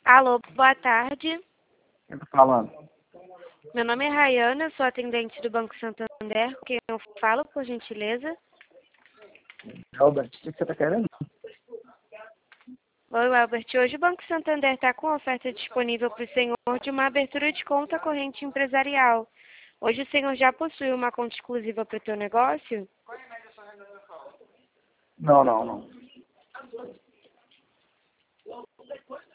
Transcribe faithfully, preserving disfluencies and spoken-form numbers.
Alô, boa tarde. Quem tá falando? Meu nome é Rayana, sou atendente do Banco Santander. Com quem eu falo, por gentileza? Albert, o que você tá querendo? Oi, Albert. Hoje o Banco Santander está com oferta disponível para o senhor de uma abertura de conta corrente empresarial. Hoje o senhor já possui uma conta exclusiva para o seu negócio? Não, não, não.